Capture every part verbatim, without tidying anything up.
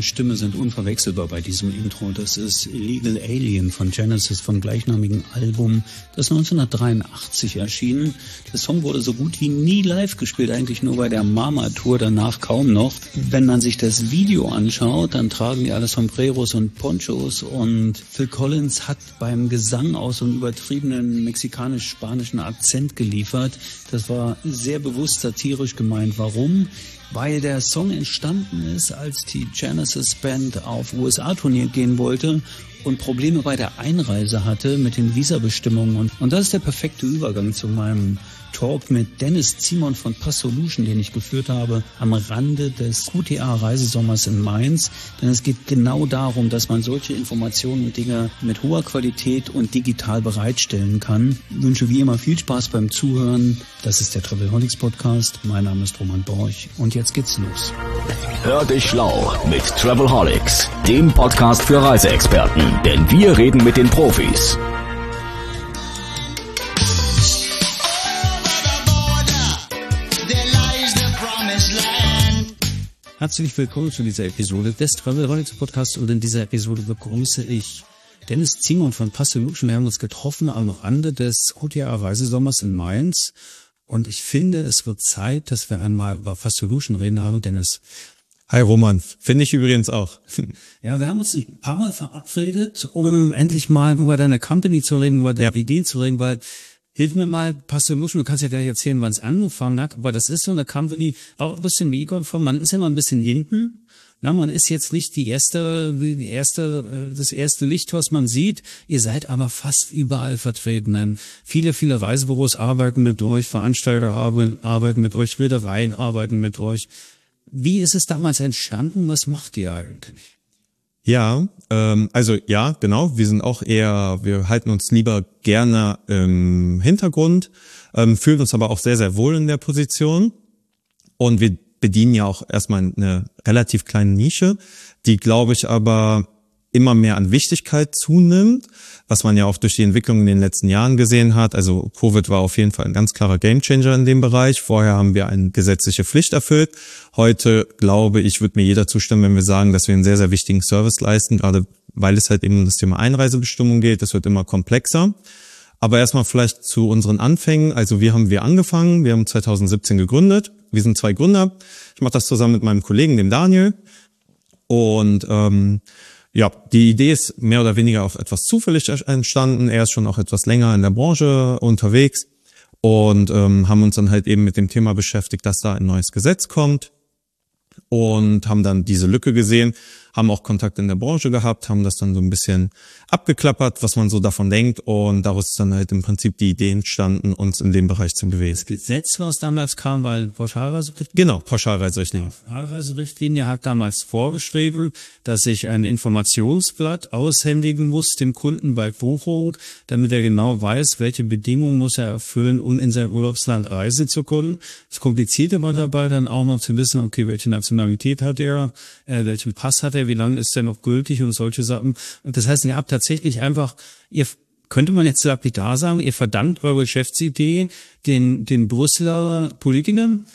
Stimme sind unverwechselbar bei diesem Intro. Das ist Illegal Alien von Genesis vom gleichnamigen Album, das neunzehnhundertdreiundachtzig erschien. Der Song wurde so gut wie nie live gespielt, eigentlich nur bei der Mama-Tour, danach kaum noch. Wenn man sich das Video anschaut, dann tragen die alle Sombreros und Ponchos und Phil Collins hat beim Gesang auch so einen übertriebenen mexikanisch-spanischen Akzent geliefert. Das war sehr bewusst satirisch gemeint. Warum? Weil der Song entstanden ist, als die Genesis Band auf U S A-Turnier gehen wollte und Probleme bei der Einreise hatte mit den Visabestimmungen. Und, und das ist der perfekte Übergang zu meinem Talk mit Dennis Zimon von Passolution, den ich geführt habe, am Rande des Q T A-Reisesommers in Mainz. Denn es geht genau darum, dass man solche Informationen und Dinge mit hoher Qualität und digital bereitstellen kann. Ich wünsche wie immer viel Spaß beim Zuhören. Das ist der Travelholics Podcast. Mein Name ist Roman Borch und jetzt geht's los. Hör dich schlau mit Travelholics, dem Podcast für Reiseexperten, denn wir reden mit den Profis. Herzlich willkommen zu dieser Episode des Travelholics Podcasts und in dieser Episode begrüße ich Dennis Zimon von Passolution. Wir haben uns getroffen am Rande des Q T A-Reisesommers in Mainz und ich finde, es wird Zeit, dass wir einmal über Passolution reden. Hallo Dennis. Hi Roman, finde ich übrigens auch. Ja, wir haben uns ein paar Mal verabredet, um endlich mal über deine Company zu reden, über deine Ideen zu reden, weil hilf mir mal, Passolution, du kannst ja gleich erzählen, wann es angefangen hat, aber das ist so eine Company, auch ein bisschen wie Egon, man ist immer ein bisschen hinten. Na, man ist jetzt nicht die erste, die erste, das erste Licht, was man sieht. Ihr seid aber fast überall vertreten. Viele, viele Reisebüros arbeiten mit euch, Veranstalter arbeiten mit euch, Reedereien arbeiten mit euch. Wie ist es damals entstanden? Was macht ihr eigentlich? Ja, ähm, also ja, genau. Wir sind auch eher, wir halten uns lieber gerne im Hintergrund, ähm, fühlen uns aber auch sehr, sehr wohl in der Position. Und wir bedienen ja auch erstmal eine relativ kleine Nische, die, glaube ich, aber immer mehr an Wichtigkeit zunimmt, was man ja auch durch die Entwicklung in den letzten Jahren gesehen hat. Also Covid war auf jeden Fall ein ganz klarer Gamechanger in dem Bereich. Vorher haben wir eine gesetzliche Pflicht erfüllt. Heute, glaube ich, wird mir jeder zustimmen, wenn wir sagen, dass wir einen sehr, sehr wichtigen Service leisten, gerade weil es halt eben um das Thema Einreisebestimmung geht. Das wird immer komplexer. Aber erstmal vielleicht zu unseren Anfängen. Also wie haben wir angefangen? Wir haben zwanzig siebzehn gegründet. Wir sind zwei Gründer. Ich mache das zusammen mit meinem Kollegen, dem Daniel. Und ähm, ja, die Idee ist mehr oder weniger auch etwas zufällig entstanden. Er ist schon auch etwas länger in der Branche unterwegs und ähm, haben uns dann halt eben mit dem Thema beschäftigt, dass da ein neues Gesetz kommt und haben dann diese Lücke gesehen, haben auch Kontakt in der Branche gehabt, haben das dann so ein bisschen abgeklappert, was man so davon denkt und daraus ist dann halt im Prinzip die Idee entstanden, uns in dem Bereich zu bewegen. Das Gesetz, was damals kam, weil Pauschalreiserichtlinie. Genau, Pauschalreiserichtlinie. Pauschalreiserichtlinie hat damals vorgeschrieben, dass ich ein Informationsblatt aushändigen muss dem Kunden bei Buchung, damit er genau weiß, welche Bedingungen muss er erfüllen, um in sein Urlaubsland reisen zu können. Das Komplizierte war dabei dann auch noch zu wissen, okay, welche Nationalität hat er, äh, welchen Pass hat er, wie lange ist der noch gültig und solche Sachen. Und das heißt, ihr habt tatsächlich einfach, ihr könnte man jetzt lapidar sagen, ihr verdankt eure Geschäftsidee den, den Brüsseler Politikern?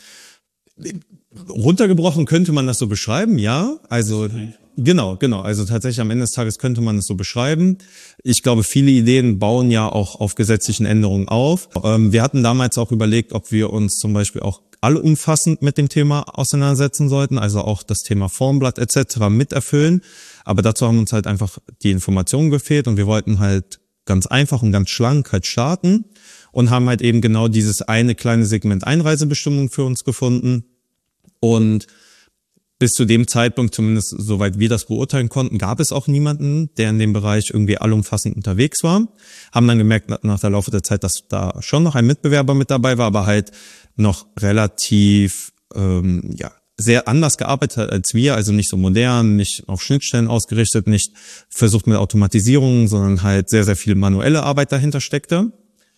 Runtergebrochen könnte man das so beschreiben, ja. Also, genau, genau. Also tatsächlich am Ende des Tages könnte man es so beschreiben. Ich glaube, viele Ideen bauen ja auch auf gesetzlichen Änderungen auf. Ähm, wir hatten damals auch überlegt, ob wir uns zum Beispiel auch allumfassend mit dem Thema auseinandersetzen sollten, also auch das Thema Formblatt et cetera miterfüllen. Aber dazu haben uns halt einfach die Informationen gefehlt und wir wollten halt ganz einfach und ganz schlank halt starten und haben halt eben genau dieses eine kleine Segment Einreisebestimmung für uns gefunden. Und bis zu dem Zeitpunkt, zumindest soweit wir das beurteilen konnten, gab es auch niemanden, der in dem Bereich irgendwie allumfassend unterwegs war. Haben dann gemerkt nach der Laufe der Zeit, dass da schon noch ein Mitbewerber mit dabei war, aber halt noch relativ ähm, ja sehr anders gearbeitet hat als wir, also nicht so modern, nicht auf Schnittstellen ausgerichtet, nicht versucht mit Automatisierung, sondern halt sehr, sehr viel manuelle Arbeit dahinter steckte.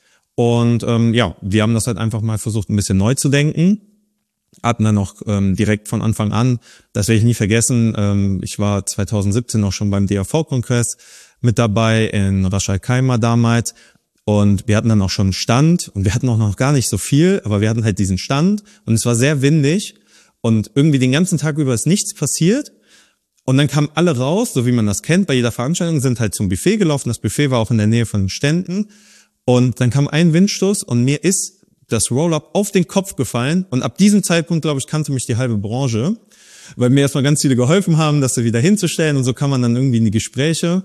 Und ähm, ja, wir haben das halt einfach mal versucht, ein bisschen neu zu denken. Hatten dann noch ähm, direkt von Anfang an, das werde ich nie vergessen, ähm, ich war zwanzig siebzehn auch schon beim D A V-Kongress mit dabei in Ras Al Khaimah damals und wir hatten dann auch schon einen Stand und wir hatten auch noch gar nicht so viel, aber wir hatten halt diesen Stand und es war sehr windig und irgendwie den ganzen Tag über ist nichts passiert Und dann kamen alle raus, so wie man das kennt, bei jeder Veranstaltung, sind halt zum Buffet gelaufen. Das Buffet war auch in der Nähe von den Ständen. Und dann kam ein Windstoß und mir ist das Roll-Up auf den Kopf gefallen. Und ab diesem Zeitpunkt, glaube ich, kannte mich die halbe Branche, weil mir erstmal ganz viele geholfen haben, das wieder hinzustellen. Und so kam man dann irgendwie in die Gespräche.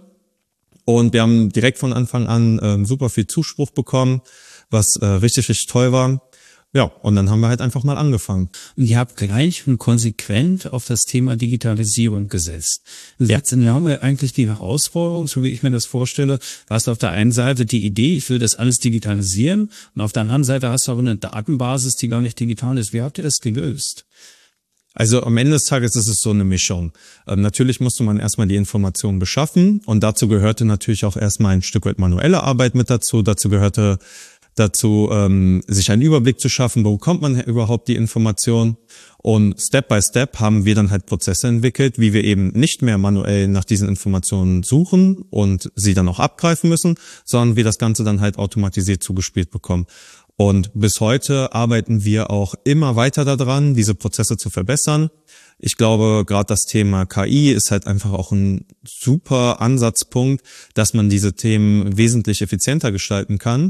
Und wir haben direkt von Anfang an äh, super viel Zuspruch bekommen, was äh, richtig, richtig toll war. Ja, und dann haben wir halt einfach mal angefangen. Und ihr habt gleich und konsequent auf das Thema Digitalisierung gesetzt. Jetzt haben wir eigentlich die Herausforderung, so wie ich mir das vorstelle, du hast auf der einen Seite die Idee, ich will das alles digitalisieren, und auf der anderen Seite hast du aber eine Datenbasis, die gar nicht digital ist. Wie habt ihr das gelöst? Also am Ende des Tages ist es so eine Mischung. Ähm, natürlich musste man erstmal die Informationen beschaffen, und dazu gehörte natürlich auch erstmal ein Stück weit manuelle Arbeit mit dazu. Dazu gehörte dazu, ähm, sich einen Überblick zu schaffen, wo bekommt man überhaupt die Information. Und Step by Step haben wir dann halt Prozesse entwickelt, wie wir eben nicht mehr manuell nach diesen Informationen suchen und sie dann auch abgreifen müssen, sondern wir das Ganze dann halt automatisiert zugespielt bekommen. Und bis heute arbeiten wir auch immer weiter daran, diese Prozesse zu verbessern. Ich glaube, gerade das Thema K I ist halt einfach auch ein super Ansatzpunkt, dass man diese Themen wesentlich effizienter gestalten kann.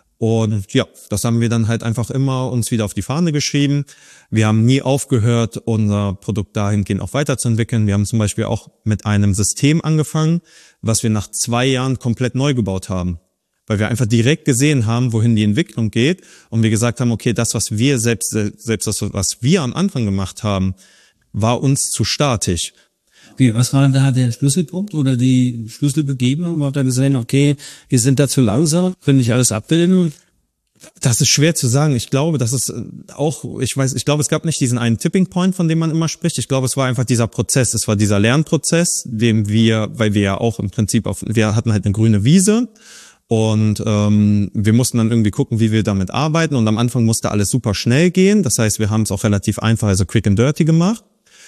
Und ja, das haben wir dann halt einfach immer uns wieder auf die Fahne geschrieben. Wir haben nie aufgehört, unser Produkt dahingehend auch weiterzuentwickeln. Wir haben zum Beispiel auch mit einem System angefangen, was wir nach zwei Jahren komplett neu gebaut haben. Weil wir einfach direkt gesehen haben, wohin die Entwicklung geht. Und wir gesagt haben, okay, das, was wir selbst, selbst das, was wir am Anfang gemacht haben, war uns zu statisch. Okay, was war da der Schlüsselpunkt oder die Schlüsselbegebenung? Wo habt ihr gesehen, okay, wir sind da zu langsam, können nicht alles abbilden? Das ist schwer zu sagen. Ich glaube, das ist auch, ich weiß, ich glaube, es gab nicht diesen einen Tipping Point, von dem man immer spricht. Ich glaube, es war einfach dieser Prozess. Es war dieser Lernprozess, dem wir, weil wir ja auch im Prinzip auf, wir hatten halt eine grüne Wiese. Und ähm, wir mussten dann irgendwie gucken, wie wir damit arbeiten. Und am Anfang musste alles super schnell gehen. Das heißt, wir haben es auch relativ einfach, also quick and dirty gemacht.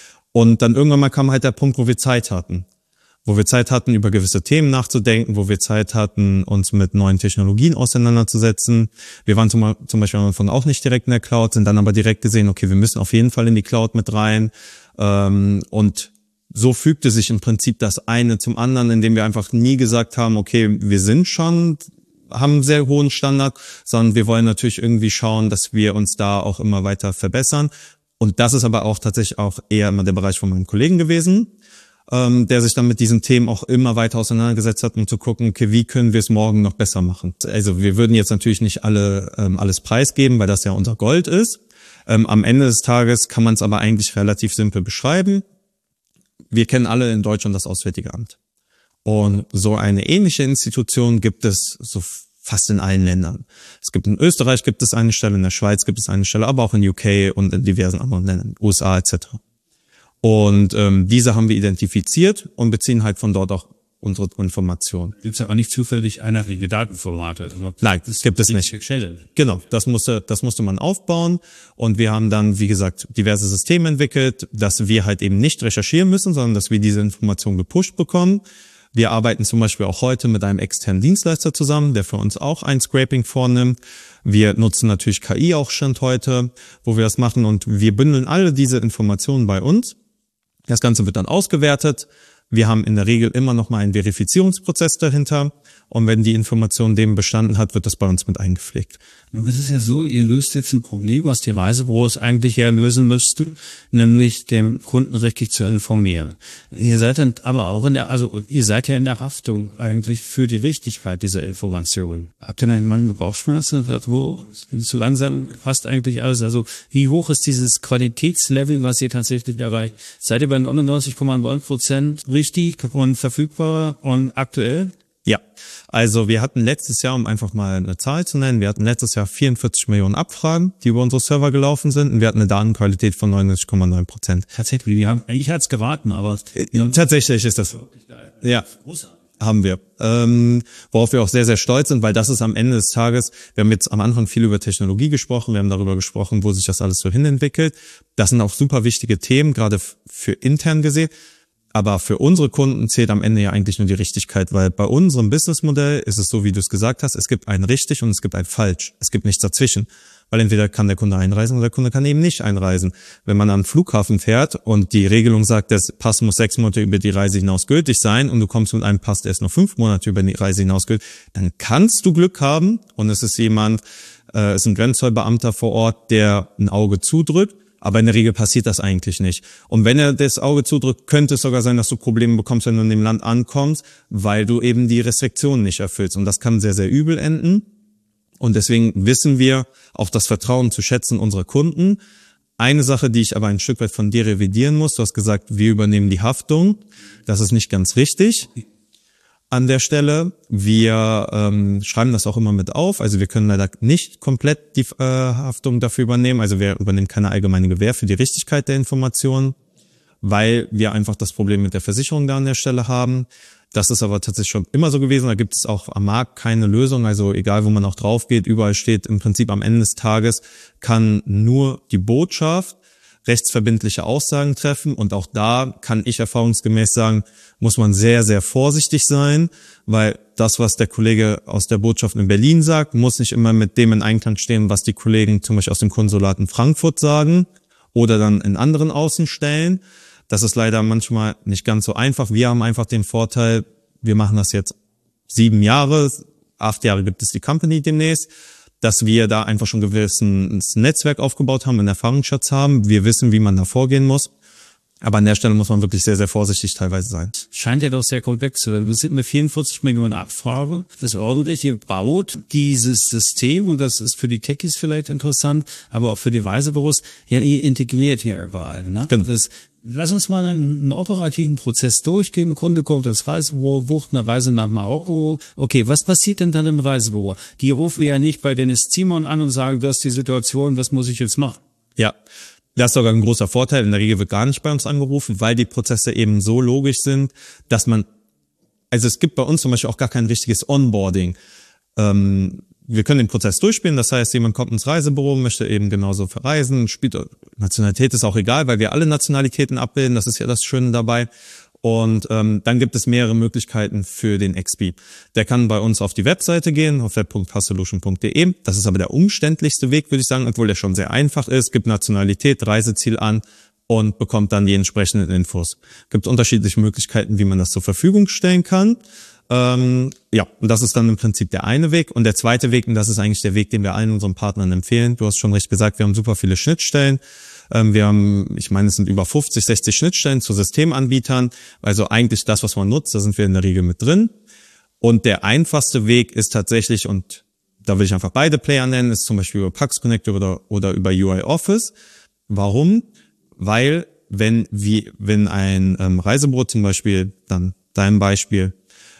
Und dann irgendwann mal kam halt der Punkt, wo wir Zeit hatten. Wo wir Zeit hatten, über gewisse Themen nachzudenken, wo wir Zeit hatten, uns mit neuen Technologien auseinanderzusetzen. Wir waren zum, zum Beispiel am Anfang auch nicht direkt in der Cloud, sind dann aber direkt gesehen, okay, wir müssen auf jeden Fall in die Cloud mit rein. Ähm, und so fügte sich im Prinzip das eine zum anderen, indem wir einfach nie gesagt haben, okay, wir sind schon, haben einen sehr hohen Standard, sondern wir wollen natürlich irgendwie schauen, dass wir uns da auch immer weiter verbessern. Und das ist aber auch tatsächlich auch eher immer der Bereich von meinem Kollegen gewesen, ähm, der sich dann mit diesen Themen auch immer weiter auseinandergesetzt hat, um zu gucken, okay, wie können wir es morgen noch besser machen. Also wir würden jetzt natürlich nicht alle ähm, alles preisgeben, weil das ja unser Gold ist. Ähm, am Ende des Tages kann man es aber eigentlich relativ simpel beschreiben. Wir kennen alle in Deutschland das Auswärtige Amt. Und so eine ähnliche Institution gibt es so fast in allen Ländern. Es gibt in Österreich gibt es eine Stelle, in der Schweiz gibt es eine Stelle, aber auch in U K und in diversen anderen Ländern, U S A et cetera. Und ähm, diese haben wir identifiziert und beziehen halt von dort auch unsere Informationen. Gibt es aber nicht zufällig einheitliche Datenformate? Also Nein, das gibt es nicht. Genau, das musste, das musste man aufbauen. Und wir haben dann, wie gesagt, diverse Systeme entwickelt, dass wir halt eben nicht recherchieren müssen, sondern dass wir diese Informationen gepusht bekommen. Wir arbeiten zum Beispiel auch heute mit einem externen Dienstleister zusammen, der für uns auch ein Scraping vornimmt. Wir nutzen natürlich K I auch schon heute, wo wir das machen. Und wir bündeln alle diese Informationen bei uns. Das Ganze wird dann ausgewertet. Wir haben in der Regel immer noch mal einen Verifizierungsprozess dahinter. Und wenn die Information dem bestanden hat, wird das bei uns mit eingepflegt. Es ist ja so, ihr löst jetzt ein Problem, was die Reisebüros eigentlich ja lösen müssten, nämlich dem Kunden richtig zu informieren. Ihr seid dann aber auch in der, also ihr seid ja in der Haftung eigentlich für die Richtigkeit dieser Informationen. Habt ihr denn mal Bauchschmerzen? Wo zu langsam passt eigentlich alles? Also wie hoch ist dieses Qualitätslevel, was ihr tatsächlich erreicht? Seid ihr bei neunundneunzig Komma neun Prozent richtig und verfügbar und aktuell? Ja, also wir hatten letztes Jahr, um einfach mal eine Zahl zu nennen, wir hatten letztes Jahr vierundvierzig Millionen Abfragen, die über unsere Server gelaufen sind, und wir hatten eine Datenqualität von neunundneunzig Komma neun Prozent. Tatsächlich, wir haben, ich hatte es geraten, aber ja, tatsächlich ist das. Ja, haben wir. Ähm, worauf wir auch sehr, sehr stolz sind, weil das ist am Ende des Tages, wir haben jetzt am Anfang viel über Technologie gesprochen, wir haben darüber gesprochen, wo sich das alles so hinentwickelt. Das sind auch super wichtige Themen, gerade für intern gesehen. Aber für unsere Kunden zählt am Ende ja eigentlich nur die Richtigkeit, weil bei unserem Businessmodell ist es so, wie du es gesagt hast, es gibt ein richtig und es gibt ein falsch. Es gibt nichts dazwischen. weil entweder kann der Kunde einreisen oder der Kunde kann eben nicht einreisen. Wenn man an den Flughafen fährt und die Regelung sagt, der Pass muss sechs Monate über die Reise hinaus gültig sein und du kommst mit einem Pass, der ist noch fünf Monate über die Reise hinaus gültig, dann kannst du Glück haben und es ist jemand, äh, ist ein Grenzzollbeamter vor Ort, der ein Auge zudrückt. Aber in der Regel passiert das eigentlich nicht. Und wenn er das Auge zudrückt, könnte es sogar sein, dass du Probleme bekommst, wenn du in dem Land ankommst, weil du eben die Restriktionen nicht erfüllst. Und das kann sehr, sehr übel enden. Und deswegen wissen wir auch das Vertrauen zu schätzen unserer Kunden. Eine Sache, die ich aber ein Stück weit von dir revidieren muss, du hast gesagt, wir übernehmen die Haftung. Das ist nicht ganz richtig. An der Stelle, wir ähm, schreiben das auch immer mit auf, also wir können leider nicht komplett die äh, Haftung dafür übernehmen, also wir übernehmen keine allgemeine Gewähr für die Richtigkeit der Informationen, weil wir einfach das Problem mit der Versicherung da an der Stelle haben. Das ist aber tatsächlich schon immer so gewesen, da gibt es auch am Markt keine Lösung, also egal wo man auch drauf geht, überall steht im Prinzip am Ende des Tages kann nur die Botschaft rechtsverbindliche Aussagen treffen und auch da kann ich erfahrungsgemäß sagen, muss man sehr, sehr vorsichtig sein, weil das, was der Kollege aus der Botschaft in Berlin sagt, muss nicht immer mit dem in Einklang stehen, was die Kollegen zum Beispiel aus dem Konsulat in Frankfurt sagen oder dann in anderen Außenstellen. Das ist leider manchmal nicht ganz so einfach. Wir haben einfach den Vorteil, wir machen das jetzt sieben Jahre, acht Jahre gibt es die Company demnächst, dass wir da einfach schon ein gewisses Netzwerk aufgebaut haben, einen Erfahrungsschatz haben. Wir wissen, wie man da vorgehen muss. Aber an der Stelle muss man wirklich sehr, sehr vorsichtig teilweise sein. Scheint ja doch sehr komplex zu sein. Wir sind mit vierundvierzig Millionen Abfragen. Das ist ordentlich. Ihr baut dieses System, und das ist für die Techies vielleicht interessant, aber auch für die Reisebüros, ja, ihr integriert hier überall. Ne? Genau. Das, lass uns mal einen, einen operativen Prozess durchgehen. Ein Kunde kommt ins Reisebüro, bucht eine Reise nach Marokko. Okay, was passiert denn dann im Reisebüro? Die rufen ja nicht bei Dennis Simon an und sagen, das ist die Situation, was muss ich jetzt machen? Ja. Das ist sogar ein großer Vorteil. In der Regel wird gar nicht bei uns angerufen, weil die Prozesse eben so logisch sind, dass man, also es gibt bei uns zum Beispiel auch gar kein richtiges Onboarding. Ähm, wir können den Prozess durchspielen, das heißt, jemand kommt ins Reisebüro, möchte eben genauso verreisen, spielt, Nationalität ist auch egal, weil wir alle Nationalitäten abbilden, das ist ja das Schöne dabei. Und ähm, dann gibt es mehrere Möglichkeiten für den X P. Der kann bei uns auf die Webseite gehen, auf web punkt passolution punkt de. Das ist aber der umständlichste Weg, würde ich sagen, obwohl der schon sehr einfach ist. Gibt Nationalität, Reiseziel an und bekommt dann die entsprechenden Infos. Gibt unterschiedliche Möglichkeiten, wie man das zur Verfügung stellen kann. Ähm, ja, und das ist dann im Prinzip der eine Weg. Und der zweite Weg, und das ist eigentlich der Weg, den wir allen unseren Partnern empfehlen. Du hast schon recht gesagt, wir haben super viele Schnittstellen. Wir haben, ich meine, es sind über fünfzig, sechzig Schnittstellen zu Systemanbietern. Also eigentlich das, was man nutzt, da sind wir in der Regel mit drin. Und der einfachste Weg ist tatsächlich, und da will ich einfach beide Player nennen, ist zum Beispiel über Pax Connector oder, oder über U I Office. Warum? Weil wenn wie wenn ein ähm, Reisebüro zum Beispiel, dann dein Beispiel,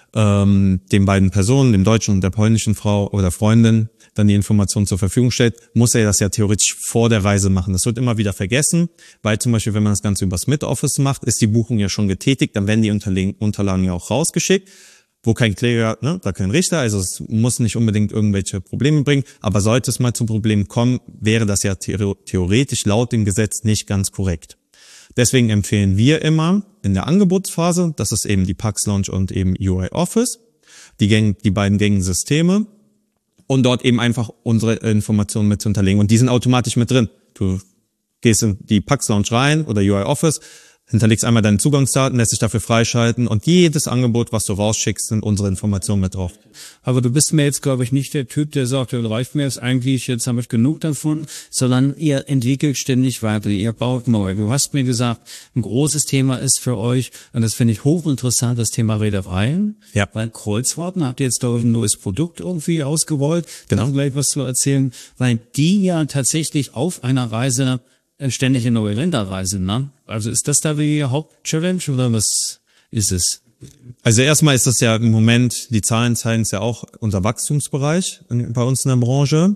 ähm, den beiden Personen, dem deutschen und der polnischen Frau oder Freundin, dann die Information zur Verfügung stellt, muss er das ja theoretisch vor der Reise machen. Das wird immer wieder vergessen, weil zum Beispiel, wenn man das Ganze übers Mid-Office macht, ist die Buchung ja schon getätigt, dann werden die Unterlagen ja auch rausgeschickt, wo kein Kläger, ne, da kein Richter, also es muss nicht unbedingt irgendwelche Probleme bringen, aber sollte es mal zu Problemen kommen, wäre das ja theoretisch laut dem Gesetz nicht ganz korrekt. Deswegen empfehlen wir immer in der Angebotsphase, das ist eben die Pax Lounge und eben U I Office, die, Gang, die beiden gängigen Systeme, und dort eben einfach unsere Informationen mit zu hinterlegen. Und die sind automatisch mit drin. Du gehst in die Pax Lounge rein oder U I Office, hinterlegst einmal deine Zugangsdaten, lässt dich dafür freischalten und jedes Angebot, was du rausschickst, sind unsere Informationen mit drauf. Aber du bist mir jetzt, glaube ich, nicht der Typ, der sagt, das reicht mir jetzt eigentlich, jetzt habe ich genug davon, sondern ihr entwickelt ständig weiter, ihr baut neu. Du hast mir gesagt, ein großes Thema ist für euch, und das finde ich hochinteressant, das Thema Reedereien. Ja. Weil Kreuzfahrten habt ihr jetzt, glaube ich, ein neues Produkt irgendwie ausgerollt. Genau. Kannst du gleich was zu erzählen? Weil die ja tatsächlich auf einer Reise ständig in neue Länder reisen, ne? Also ist das da die Hauptchallenge oder was ist es? Also erstmal ist das ja im Moment, die Zahlen zeigen es ja auch, unser Wachstumsbereich bei uns in der Branche.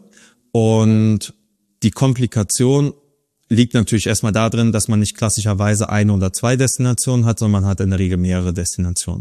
Und die Komplikation liegt natürlich erstmal darin, dass man nicht klassischerweise eine oder zwei Destinationen hat, sondern man hat in der Regel mehrere Destinationen.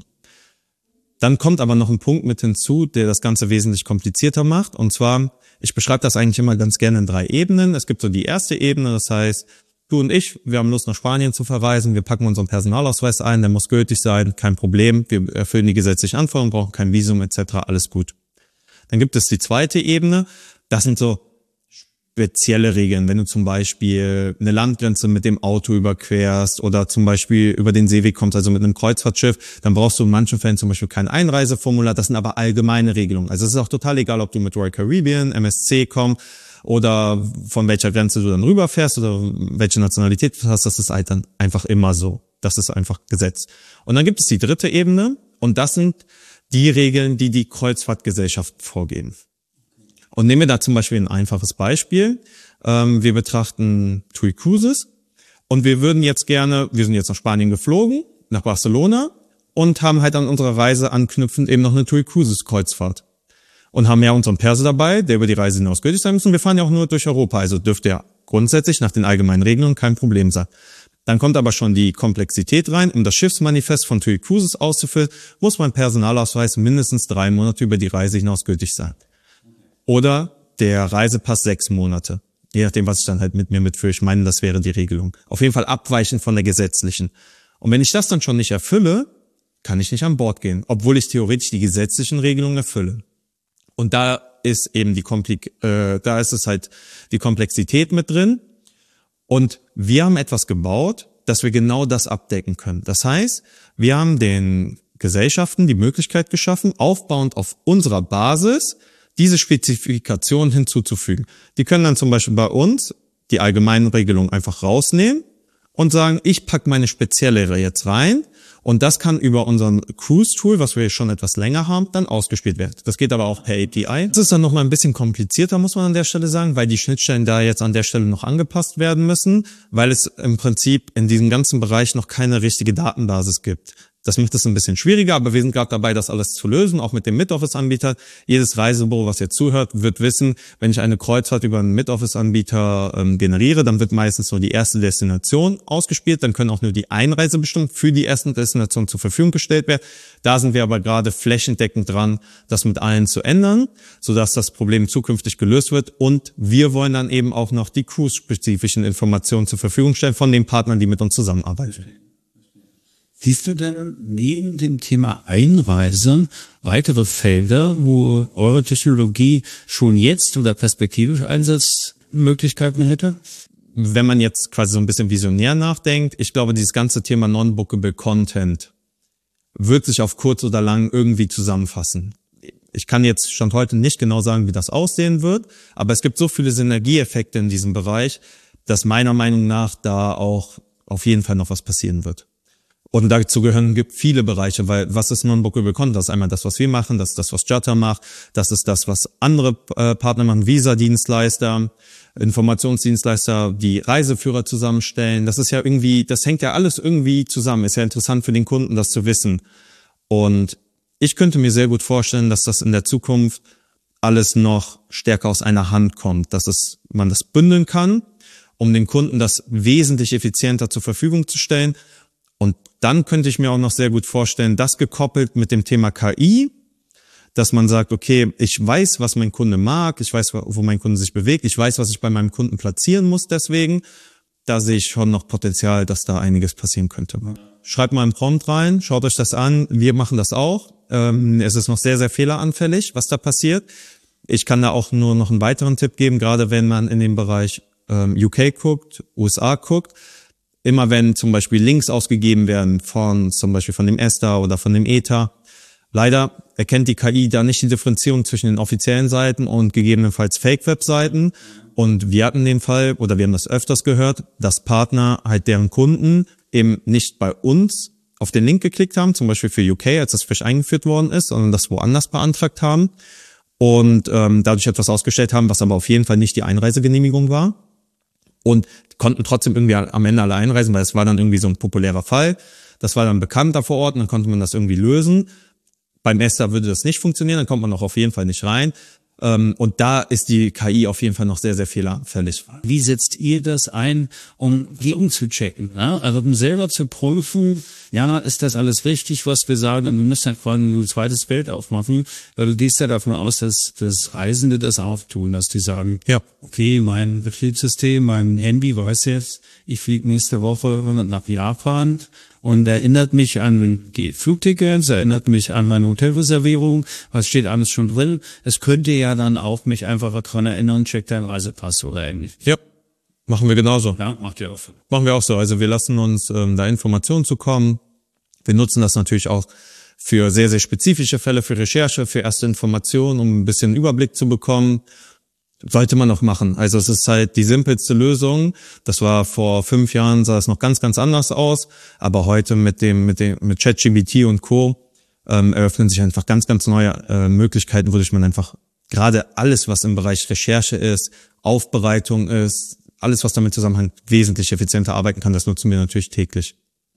Dann kommt aber noch ein Punkt mit hinzu, der das Ganze wesentlich komplizierter macht. Und zwar, ich beschreibe das eigentlich immer ganz gerne in drei Ebenen. Es gibt so die erste Ebene, das heißt, du und ich, wir haben Lust nach Spanien zu verreisen, wir packen unseren Personalausweis ein, der muss gültig sein, kein Problem, wir erfüllen die gesetzlichen Anforderungen, brauchen kein Visum et cetera, alles gut. Dann gibt es die zweite Ebene, das sind so spezielle Regeln. Wenn du zum Beispiel eine Landgrenze mit dem Auto überquerst oder zum Beispiel über den Seeweg kommst, also mit einem Kreuzfahrtschiff, dann brauchst du in manchen Fällen zum Beispiel kein Einreiseformular. Das sind aber allgemeine Regelungen. Also es ist auch total egal, ob du mit Royal Caribbean, M S C kommst oder von welcher Grenze du dann rüberfährst oder welche Nationalität du hast. Das ist halt dann einfach immer so. Das ist einfach Gesetz. Und dann gibt es die dritte Ebene und das sind die Regeln, die die Kreuzfahrtgesellschaften vorgeben. Und nehmen wir da zum Beispiel ein einfaches Beispiel. Ähm, wir betrachten TUI Cruises und wir würden jetzt gerne, wir sind jetzt nach Spanien geflogen, nach Barcelona und haben halt an unserer Reise anknüpfend eben noch eine TUI Cruises Kreuzfahrt. Und haben ja unseren Perso dabei, der über die Reise hinaus gültig sein muss. Und wir fahren ja auch nur durch Europa, also dürfte ja grundsätzlich nach den allgemeinen Regeln kein Problem sein. Dann kommt aber schon die Komplexität rein. Um das Schiffsmanifest von TUI Cruises auszufüllen, muss mein Personalausweis mindestens drei Monate über die Reise hinaus gültig sein. Oder der Reisepass sechs Monate. Je nachdem, was ich dann halt mit mir mitführe. Ich meine, das wäre die Regelung. Auf jeden Fall abweichend von der gesetzlichen. Und wenn ich das dann schon nicht erfülle, kann ich nicht an Bord gehen, obwohl ich theoretisch die gesetzlichen Regelungen erfülle. Und da ist eben die Komplik äh, da ist es halt die Komplexität mit drin. Und wir haben etwas gebaut, dass wir genau das abdecken können. Das heißt, wir haben den Gesellschaften die Möglichkeit geschaffen, aufbauend auf unserer Basis diese Spezifikation hinzuzufügen. Die können dann zum Beispiel bei uns die allgemeinen Regelungen einfach rausnehmen und sagen, ich packe meine speziellere jetzt rein und das kann über unseren Cruise-Tool, was wir schon etwas länger haben, dann ausgespielt werden. Das geht aber auch per A P I. Das ist dann nochmal ein bisschen komplizierter, muss man an der Stelle sagen, weil die Schnittstellen da jetzt an der Stelle noch angepasst werden müssen, weil es im Prinzip in diesem ganzen Bereich noch keine richtige Datenbasis gibt. Das macht es ein bisschen schwieriger, aber wir sind gerade dabei, das alles zu lösen, auch mit dem Mid-Office-Anbieter. Jedes Reisebüro, was jetzt zuhört, wird wissen, wenn ich eine Kreuzfahrt über einen Mid-Office-Anbieter ähm, generiere, dann wird meistens nur die erste Destination ausgespielt, dann können auch nur die Einreisebestimmungen für die erste Destination zur Verfügung gestellt werden. Da sind wir aber gerade flächendeckend dran, das mit allen zu ändern, sodass das Problem zukünftig gelöst wird. Und wir wollen dann eben auch noch die cruise-spezifischen Informationen zur Verfügung stellen von den Partnern, die mit uns zusammenarbeiten. Siehst du denn neben dem Thema Einreise weitere Felder, wo eure Technologie schon jetzt oder perspektivisch Einsatzmöglichkeiten hätte? Wenn man jetzt quasi so ein bisschen visionär nachdenkt, ich glaube, dieses ganze Thema Non-Bookable Content wird sich auf kurz oder lang irgendwie zusammenfassen. Ich kann jetzt Stand heute nicht genau sagen, wie das aussehen wird, aber es gibt so viele Synergieeffekte in diesem Bereich, dass meiner Meinung nach da auch auf jeden Fall noch was passieren wird. Und dazu gehören gibt viele Bereiche, weil was ist Non-Bookable Content? Das ist einmal das, was wir machen, das ist das, was Jutta macht, das ist das, was andere äh, Partner machen, Visa-Dienstleister, Informationsdienstleister, die Reiseführer zusammenstellen. Das ist ja irgendwie, das hängt ja alles irgendwie zusammen. Ist ja interessant für den Kunden, das zu wissen. Und ich könnte mir sehr gut vorstellen, dass das in der Zukunft alles noch stärker aus einer Hand kommt, dass es, man das bündeln kann, um den Kunden das wesentlich effizienter zur Verfügung zu stellen. Und dann könnte ich mir auch noch sehr gut vorstellen, das gekoppelt mit dem Thema K I, dass man sagt, okay, ich weiß, was mein Kunde mag, ich weiß, wo mein Kunde sich bewegt, ich weiß, was ich bei meinem Kunden platzieren muss deswegen. Da sehe ich schon noch Potenzial, dass da einiges passieren könnte. Schreibt mal einen Prompt rein, schaut euch das an, wir machen das auch. Ähm, es ist noch sehr, sehr fehleranfällig, was da passiert. Ich kann da auch nur noch einen weiteren Tipp geben, gerade wenn man in dem Bereich ähm, U K guckt, U S A guckt. Immer wenn zum Beispiel Links ausgegeben werden von zum Beispiel von dem ESTA oder von dem E T A, leider erkennt die K I da nicht die Differenzierung zwischen den offiziellen Seiten und gegebenenfalls Fake-Webseiten. Und wir hatten den Fall, oder wir haben das öfters gehört, dass Partner halt deren Kunden eben nicht bei uns auf den Link geklickt haben, zum Beispiel für U K, als das frisch eingeführt worden ist, sondern das woanders beantragt haben und ähm, dadurch etwas ausgestellt haben, was aber auf jeden Fall nicht die Einreisegenehmigung war. Und konnten trotzdem irgendwie am Ende alle einreisen, weil es war dann irgendwie so ein populärer Fall. Das war dann bekannt da vor Ort und dann konnte man das irgendwie lösen. Beim ESTA würde das nicht funktionieren, dann kommt man auch auf jeden Fall nicht rein. Und da ist die K I auf jeden Fall noch sehr, sehr fehleranfällig. Wie setzt ihr das ein, um gegen zu checken? Ja? Also um selber zu prüfen, ja, ist das alles richtig, was wir sagen? Und wir müssen halt vor allem ein zweites Feld aufmachen, weil du gehst ja davon aus, dass das Reisende das auftun, dass die sagen, ja, okay, mein Betriebssystem, mein Handy weiß jetzt, ich fliege nächste Woche nach Japan und erinnert mich an die Flugtickets, erinnert mich an meine Hotelreservierung, was steht alles schon drin. Es könnte ja dann auch mich einfach daran erinnern, check deinen Reisepass oder ähnlich. Ja, machen wir genauso. Ja, macht ihr auch. Machen wir auch so. Also wir lassen uns ähm, da Informationen zukommen. Wir nutzen das natürlich auch für sehr, sehr spezifische Fälle, für Recherche, für erste Informationen, um ein bisschen Überblick zu bekommen. Sollte man noch machen. Also es ist halt die simpelste Lösung. Das war vor fünf Jahren, sah es noch ganz, ganz anders aus. Aber heute mit dem, mit dem, mit ChatGPT und Co. Ähm, eröffnen sich einfach ganz, ganz neue äh, Möglichkeiten, wodurch man einfach gerade alles, was im Bereich Recherche ist, Aufbereitung ist, alles, was damit zusammenhängt, wesentlich effizienter arbeiten kann. Das nutzen wir natürlich täglich.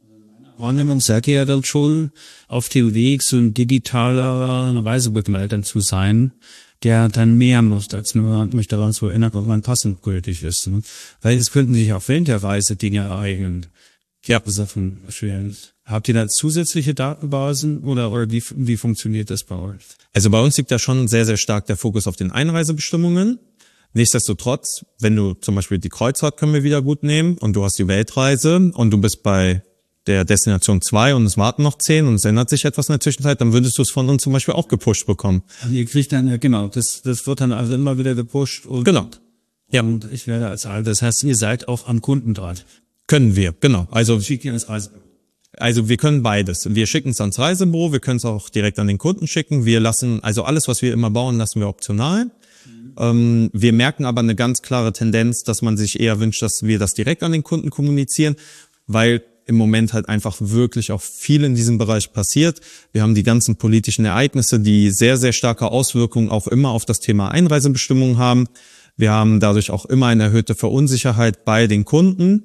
Man seid ihr ja dann schon auf dem Weg, so ein digitaler Reisebegleiter zu sein, der dann mehr muss, als nur mich daran zu erinnern, ob man passend gültig ist. Ne? Weil es könnten sich auch während der Reise Dinge ereignen. Ja, Sachen schwer. Habt ihr da zusätzliche Datenbasen oder, oder wie, wie funktioniert das bei euch? Also bei uns liegt da schon sehr, sehr stark der Fokus auf den Einreisebestimmungen. Nichtsdestotrotz, wenn du zum Beispiel die Kreuzfahrt können wir wieder gut nehmen und du hast die Weltreise und du bist bei der Destination zwei und es warten noch zehn und es ändert sich etwas in der Zwischenzeit, dann würdest du es von uns zum Beispiel auch gepusht bekommen. Also ihr kriegt dann, ja genau, das, das wird dann also immer wieder gepusht. Und, genau. Ja. Und ich werde als das heißt, ihr seid auch am Kunden dran. Können wir, genau. Also, schickt ihr das Reisebüro? Also wir können beides. Wir schicken es ans Reisebüro, wir können es auch direkt an den Kunden schicken. Wir lassen, also alles, was wir immer bauen, lassen wir optional. Mhm. Ähm, wir merken aber eine ganz klare Tendenz, dass man sich eher wünscht, dass wir das direkt an den Kunden kommunizieren, weil im Moment halt einfach wirklich auch viel in diesem Bereich passiert. Wir haben die ganzen politischen Ereignisse, die sehr, sehr starke Auswirkungen auch immer auf das Thema Einreisebestimmungen haben. Wir haben dadurch auch immer eine erhöhte Verunsicherheit bei den Kunden.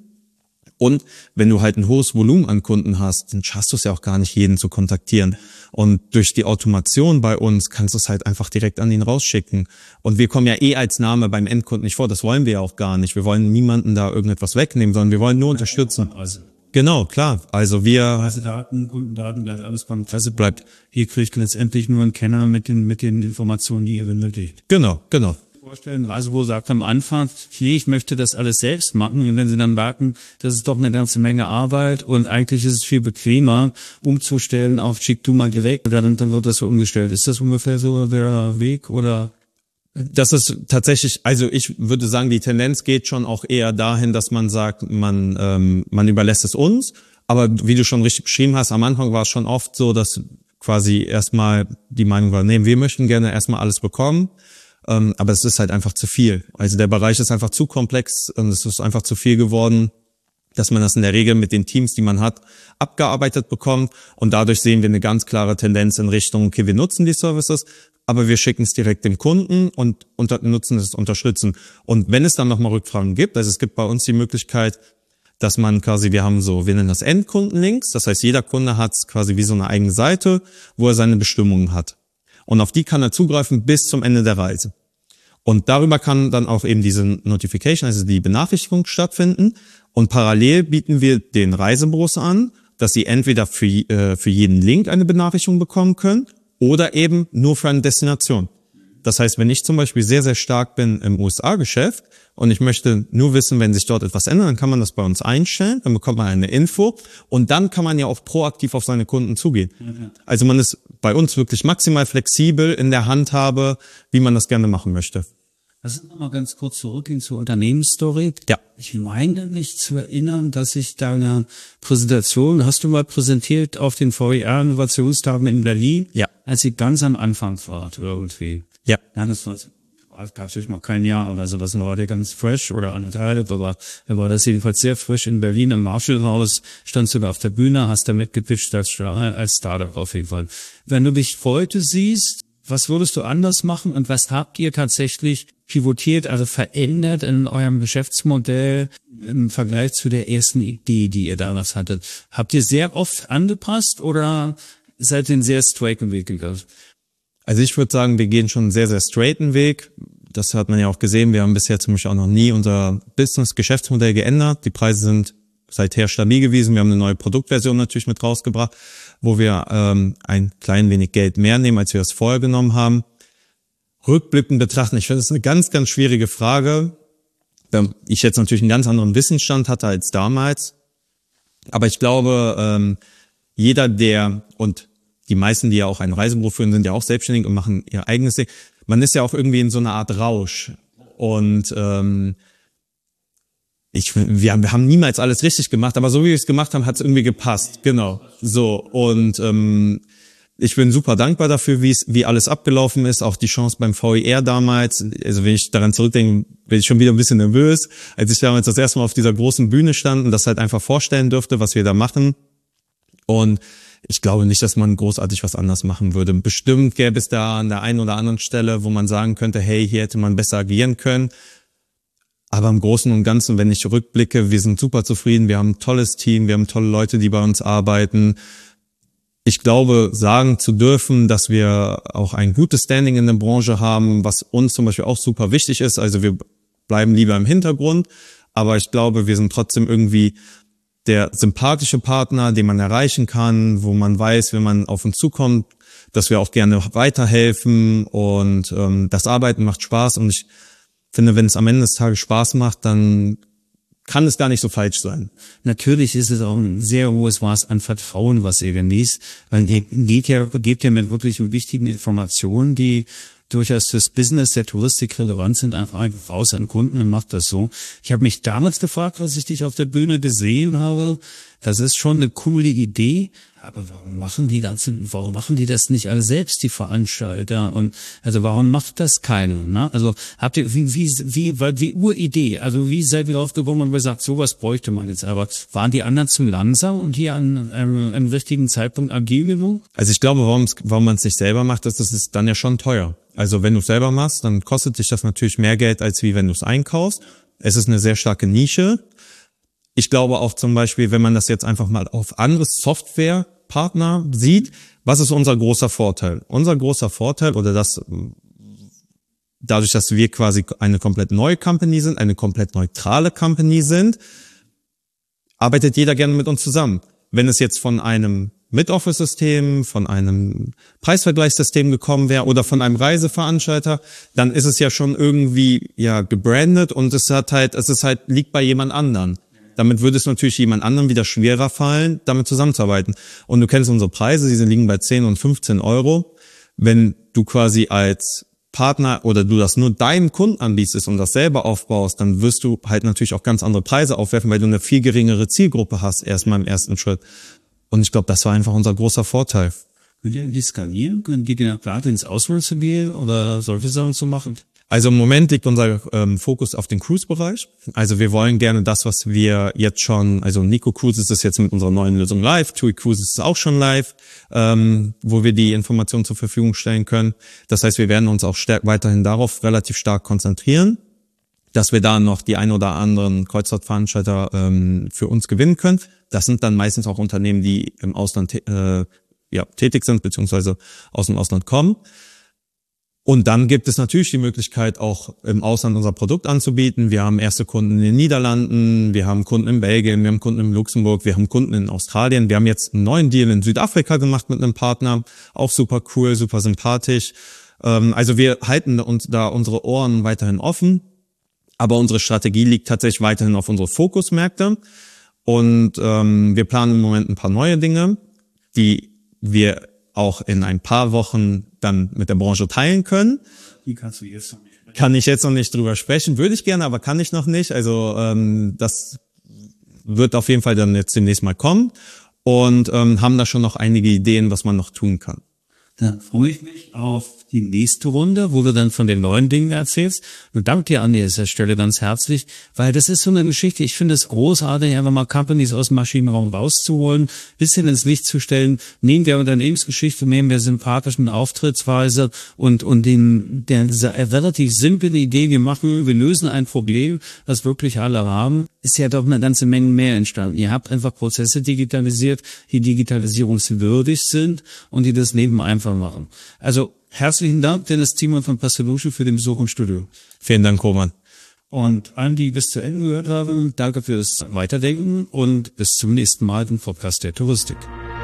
Und wenn du halt ein hohes Volumen an Kunden hast, dann schaffst du es ja auch gar nicht, jeden zu kontaktieren. Und durch die Automation bei uns kannst du es halt einfach direkt an ihn rausschicken. Und wir kommen ja eh als Name beim Endkunden nicht vor. Das wollen wir ja auch gar nicht. Wir wollen niemanden da irgendetwas wegnehmen, sondern wir wollen nur unterstützen. Also. Genau, klar. Also wir... Reisedaten, Kundendaten, bleibt alles beim Presse bleibt. Hier kriegt letztendlich nur ein Kenner mit den, mit den Informationen, die ihr benötigt. Genau, genau. Vorstellen, Reisebüro sagt am Anfang, okay, ich möchte das alles selbst machen. Und wenn sie dann merken, das ist doch eine ganze Menge Arbeit und eigentlich ist es viel bequemer, umzustellen auf schick du mal direkt, dann, dann wird das so umgestellt. Ist das ungefähr so der Weg oder? Das ist tatsächlich, also ich würde sagen, die Tendenz geht schon auch eher dahin, dass man sagt, man ähm, man überlässt es uns. Aber wie du schon richtig beschrieben hast, am Anfang war es schon oft so, dass quasi erstmal die Meinung war, nee, wir möchten gerne erstmal alles bekommen. Ähm, aber es ist halt einfach zu viel. Also der Bereich ist einfach zu komplex und es ist einfach zu viel geworden, dass man das in der Regel mit den Teams, die man hat, abgearbeitet bekommt. Und dadurch sehen wir eine ganz klare Tendenz in Richtung, okay, wir nutzen die Services, aber wir schicken es direkt dem Kunden und unter, nutzen es unterstützen. Und wenn es dann nochmal Rückfragen gibt, also es gibt bei uns die Möglichkeit, dass man quasi, wir haben so, wir nennen das Endkundenlinks, das heißt, jeder Kunde hat quasi wie so eine eigene Seite, wo er seine Bestimmungen hat. Und auf die kann er zugreifen bis zum Ende der Reise. Und darüber kann dann auch eben diese Notification, also die Benachrichtigung stattfinden. Und parallel bieten wir den Reisebüros an, dass sie entweder für, äh, für jeden Link eine Benachrichtigung bekommen können oder eben nur für eine Destination. Das heißt, wenn ich zum Beispiel sehr, sehr stark bin im U S A-Geschäft und ich möchte nur wissen, wenn sich dort etwas ändert, dann kann man das bei uns einstellen, dann bekommt man eine Info und dann kann man ja auch proaktiv auf seine Kunden zugehen. Mhm. Also man ist bei uns wirklich maximal flexibel in der Handhabe, wie man das gerne machen möchte. Lass uns nochmal ganz kurz zurückgehen zur Unternehmensstory. Ja. Ich meine mich zu erinnern, dass ich deine Präsentation, hast du mal präsentiert auf den V I R-Innovationstagen in Berlin? Ja. Als sie ganz am Anfang war irgendwie. Ja. Ja, das war, das gab natürlich noch kein Jahr oder so, das war heute ganz frisch oder anderthalb, aber war das jedenfalls sehr frisch in Berlin im Marshall-Haus, standst du da auf der Bühne, hast damit gepitcht als, als Startup auf jeden Fall. Wenn du dich heute siehst, was würdest du anders machen und was habt ihr tatsächlich pivotiert, also verändert in eurem Geschäftsmodell im Vergleich zu der ersten Idee, die ihr damals hattet? Habt ihr sehr oft angepasst oder seid ihr einen sehr straighten Weg gegangen? Also ich würde sagen, wir gehen schon einen sehr, sehr straighten Weg. Das hat man ja auch gesehen. Wir haben bisher zum Beispiel auch noch nie unser Business-Geschäftsmodell geändert. Die Preise sind seither stabil gewesen. Wir haben eine neue Produktversion natürlich mit rausgebracht, wo wir ähm, ein klein wenig Geld mehr nehmen, als wir es vorher genommen haben. Rückblickend betrachten, ich finde das eine ganz, ganz schwierige Frage. Ich jetzt natürlich einen ganz anderen Wissensstand hatte als damals. Aber ich glaube, ähm, jeder, der, und die meisten, die ja auch ein Reisebüro führen, sind ja auch selbstständig und machen ihr eigenes Ding. Man ist ja auch irgendwie in so einer Art Rausch. Und ähm, ich, wir, wir haben niemals alles richtig gemacht, aber so wie wir es gemacht haben, hat es irgendwie gepasst. Genau. So. Und ähm, ich bin super dankbar dafür, wie es, wie alles abgelaufen ist. Auch die Chance beim V E R damals. Also wenn ich daran zurückdenke, bin ich schon wieder ein bisschen nervös, als ich damals das erste Mal auf dieser großen Bühne stand und das halt einfach vorstellen durfte, was wir da machen. Und ich glaube nicht, dass man großartig was anders machen würde. Bestimmt gäbe es da an der einen oder anderen Stelle, wo man sagen könnte, hey, hier hätte man besser agieren können. Aber im Großen und Ganzen, wenn ich rückblicke, wir sind super zufrieden, wir haben ein tolles Team, wir haben tolle Leute, die bei uns arbeiten. Ich glaube, sagen zu dürfen, dass wir auch ein gutes Standing in der Branche haben, was uns zum Beispiel auch super wichtig ist. Also wir bleiben lieber im Hintergrund, aber ich glaube, wir sind trotzdem irgendwie der sympathische Partner, den man erreichen kann, wo man weiß, wenn man auf uns zukommt, dass wir auch gerne weiterhelfen und ähm, das Arbeiten macht Spaß und ich finde, wenn es am Ende des Tages Spaß macht, dann kann es gar nicht so falsch sein. Natürlich ist es auch ein sehr hohes Maß an Vertrauen, was ihr genießt, weil ihr geht ja, gebt ja mit wirklich wichtigen Informationen, die durchaus fürs Business der Touristik relevant sind, einfach raus an Kunden und macht das so. Ich habe mich damals gefragt, als ich dich auf der Bühne gesehen habe, das ist schon eine coole Idee, aber warum machen die das, warum machen die das nicht alle selbst, die Veranstalter? Und also warum macht das keiner? Ne? Also habt ihr wie wie wie wie, wie Uridee? Also wie seid ihr drauf gekommen und gesagt, sowas bräuchte man jetzt? Aber waren die anderen zu langsam und hier an einem, einem richtigen Zeitpunkt agil genug? Also ich glaube, warum warum man es nicht selber macht, das ist dann ja schon teuer. Also wenn du es selber machst, dann kostet dich das natürlich mehr Geld, als wie wenn du es einkaufst. Es ist eine sehr starke Nische. Ich glaube auch zum Beispiel, wenn man das jetzt einfach mal auf andere Softwarepartner sieht, was ist unser großer Vorteil? Unser großer Vorteil oder das, dadurch, dass wir quasi eine komplett neue Company sind, eine komplett neutrale Company sind, arbeitet jeder gerne mit uns zusammen. Wenn es jetzt von einem Mid-Office-System, von einem Preisvergleichssystem gekommen wäre oder von einem Reiseveranstalter, dann ist es ja schon irgendwie ja gebrandet und es hat halt, es ist halt liegt bei jemand anderen. Damit würde es natürlich jemand anderem wieder schwerer fallen, damit zusammenzuarbeiten. Und du kennst unsere Preise, diese liegen bei zehn und fünfzehn Euro. Wenn du quasi als Partner oder du das nur deinen Kunden anbietest und das selber aufbaust, dann wirst du halt natürlich auch ganz andere Preise aufwerfen, weil du eine viel geringere Zielgruppe hast, erstmal im ersten Schritt. Und ich glaube, das war einfach unser großer Vorteil. Könnt ihr die skalieren? Geht ihr nach Platte ins Auswahl zu gehen oder solche Sachen zu machen? Also im Moment liegt unser ähm, Fokus auf den Cruise-Bereich. Also wir wollen gerne das, was wir jetzt schon, also Nico Cruises ist jetzt mit unserer neuen Lösung live, TUI Cruises ist auch schon live, ähm, wo wir die Informationen zur Verfügung stellen können. Das heißt, wir werden uns auch stärk, weiterhin darauf relativ stark konzentrieren, dass wir da noch die ein oder anderen Kreuzfahrtveranstalter ähm, für uns gewinnen können. Das sind dann meistens auch Unternehmen, die im Ausland äh, ja, tätig sind, beziehungsweise aus dem Ausland kommen. Und dann gibt es natürlich die Möglichkeit, auch im Ausland unser Produkt anzubieten. Wir haben erste Kunden in den Niederlanden, wir haben Kunden in Belgien, wir haben Kunden in Luxemburg, wir haben Kunden in Australien. Wir haben jetzt einen neuen Deal in Südafrika gemacht mit einem Partner, auch super cool, super sympathisch. Also wir halten uns da unsere Ohren weiterhin offen, aber unsere Strategie liegt tatsächlich weiterhin auf unsere Fokusmärkte. Und ähm, wir planen im Moment ein paar neue Dinge, die wir auch in ein paar Wochen dann mit der Branche teilen können. Die kannst du jetzt noch nicht sprechen. Kann ich jetzt noch nicht drüber sprechen, würde ich gerne, aber kann ich noch nicht. Also ähm, das wird auf jeden Fall dann jetzt demnächst mal kommen und ähm, haben da schon noch einige Ideen, was man noch tun kann. Dann freue ich mich auf die nächste Runde, wo du dann von den neuen Dingen erzählst. Und danke dir an dieser Stelle ganz herzlich, weil das ist so eine Geschichte, ich finde es großartig, einfach mal Companies aus dem Maschinenraum rauszuholen, bisschen ins Licht zu stellen, nehmen wir Unternehmensgeschichte, nehmen wir sympathischen Auftrittsweise und und den der dieser relativ simple Idee, wir machen, wir lösen ein Problem, das wirklich alle haben, ist ja doch eine ganze Menge mehr entstanden. Ihr habt einfach Prozesse digitalisiert, die digitalisierungswürdig sind und die das Leben einfach machen. Also herzlichen Dank, Dennis Thiemann von Pastelucci, für den Besuch im Studio. Vielen Dank, Roman. Und allen, die bis zu Ende gehört haben, danke fürs Weiterdenken und bis zum nächsten Mal im Podcast der Touristik.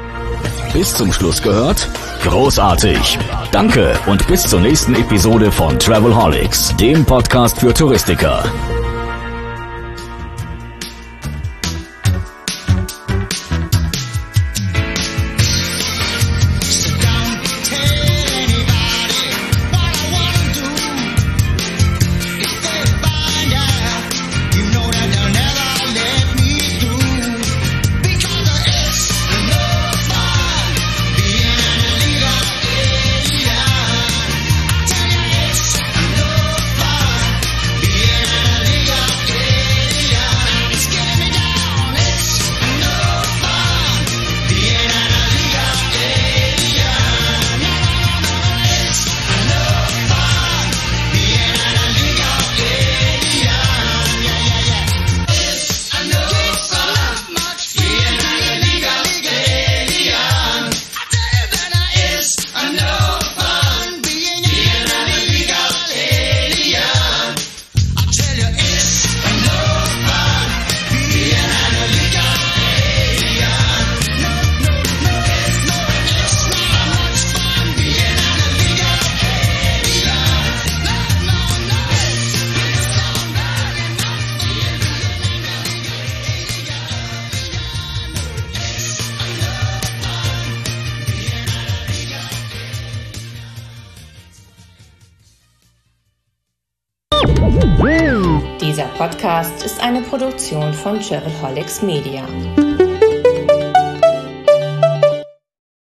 Bis zum Schluss gehört? Großartig. Danke und bis zur nächsten Episode von Travelholics, dem Podcast für Touristiker. Dieser Podcast ist eine Produktion von Travelholics Media.